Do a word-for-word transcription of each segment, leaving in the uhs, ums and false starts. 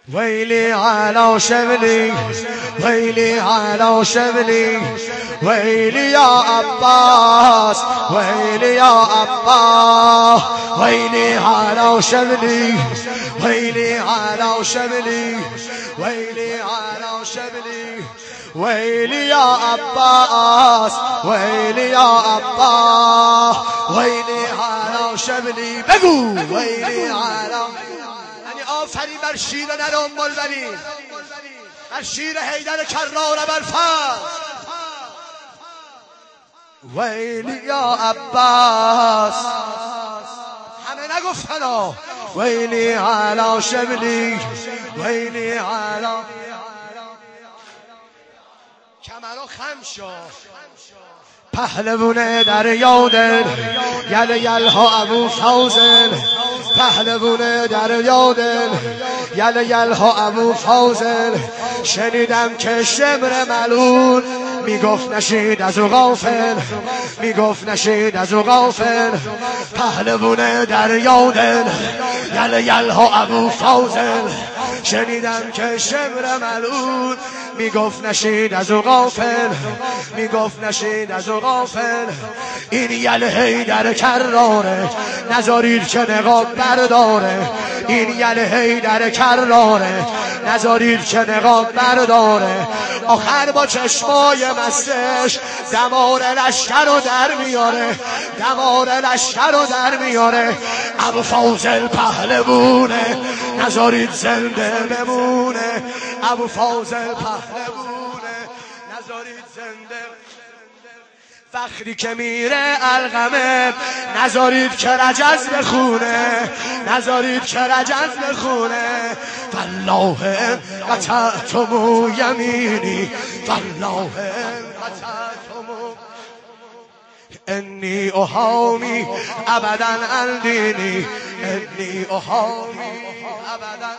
ويلي على شبلي ويلي على شبلي ويلي يا عباس ويلي يا عباس ويلي على شبلي ويلي على شبلي ويلي على شبلي ويلي يا عباس ويلي يا عباس ويلي على شبلي بگو ويلي على یعنی آفرین بر شیر نر ام البنین بر شیر حیدر کرار ابوالفضل ویلی یا عباس همه نگفتن ویلی علی شبلی ویلی علی کمرو خم شو پهلوون دریا دل یل یلها ابو فوزل پهلوون دریا دل یل یلها ابو فوزل شنیدم که شمر ملول میگفت نشید از او غافل میگفت نشید از او غافل پهلوون دریا دل یل یلها ابو فوزل شنیدم که شمر ملول میگفت نشید از او غافل میگفت نشید از او غافل این یل حیدر کراره نذارید که نقاب برداره این یل حیدر کراره نذارید که نقاب برداره آخر با چشمای مستش دمار لشکر رو در میاره دمار لشکر رو در میاره ابو فاضل پهلوونه نذارید زنده بمونه ابو فاضل پهلوونه نذارید زنده فخری که میره القمه نذارید که رجز بخونه نذارید که رجز بخونه والله قطعتم یمینی والله قطعتم انی احامی ابدا عن دینی انی احامی ابدا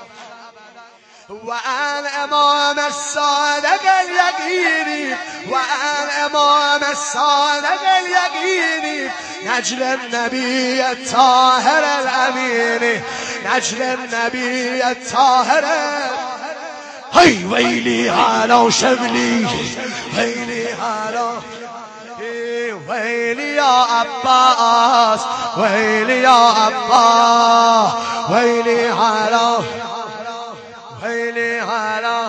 وعن امام الصادق اليقيني وعن امام الصادق اليقيني نجل النبي الطاهر الامين نجل النبي الطاهر هي ويلي على شبلي ويلي على ويلي يا عباس ويلي يا عباس ويلي على ويلي على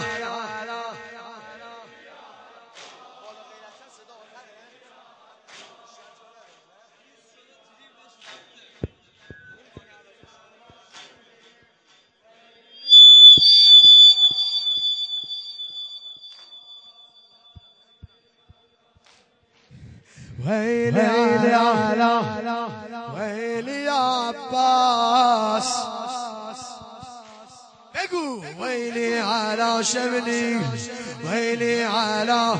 ويلي على ويلي يا عباس بگو ويلي على شبلي ويلي على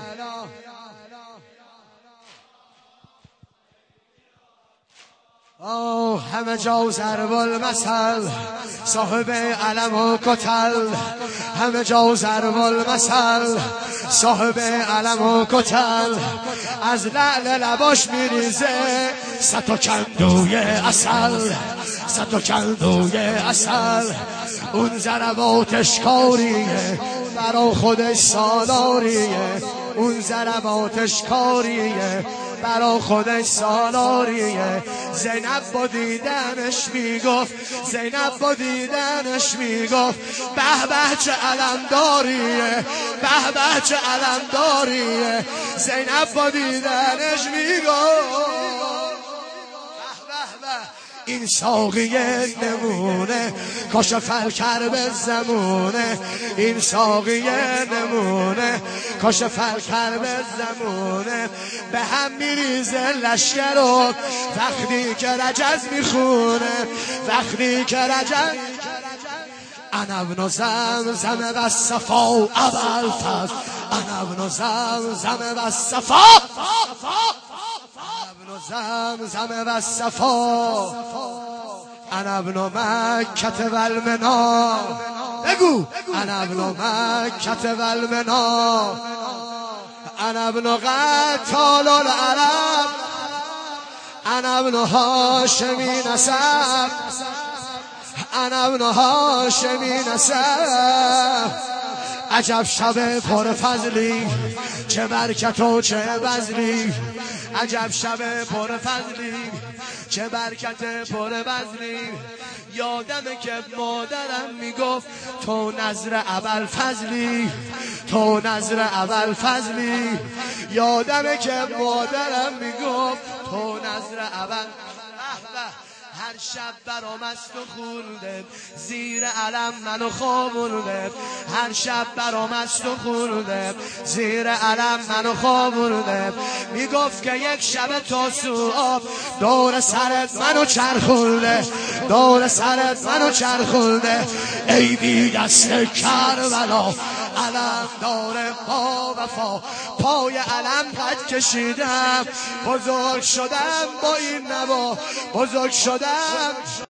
آه همه جا ضرب المثل صاحب علم و کتل همه جا ضرب المثل صاحب علم و کتل از لعل لباش میریزه صد و کندوی عسل صد و کندوی عسل اون ضرباتش کاریه برا خودش سالاریه اون ضرباتش کاریه برا خودش سالاریه زینب با دیدنش میگفت زینب با دیدنش میگفت به به چه علمداریه به به چه علمداریه زینب با دیدنش میگفت این ساقیه نمونه کاشف الکرب زمونه این ساقیه نمونه کاشف الکرب زمونه به هم میریزه لشکر و وقتی که رجز میخونه وقتی که رجز انا ابن زمزم و صفا ابوالفضل انا ابن زمزم و صفا زمزم و صفا انا ابن مکة و المنا بگو انا ابن مکة و المنا انا ابن قتال العرب انا ابن هاشمی نسب انا ابن هاشمی نسب عجب شب پر فضلی چه برکت و چه بذلی عجب شب پر فضلی چه برکت پر بذلی یادمه که مادرم میگفت تو نظر اول فضلی تو نظر اول فضلی یادمه که مادرم میگفت تو نظر اول هر شب برام است و خونده زیر علم منو خوابونده هر شب برام است و خونده زیر علم منو خوابونده میگفت که یک شب تا صبح دور سرت منو چرخونده دور سرت منو چرخونده ای بی دست کربلا علم داره با وفا پای علم قد کشیدم بزرگ شدم با این نوا بزرگ شدم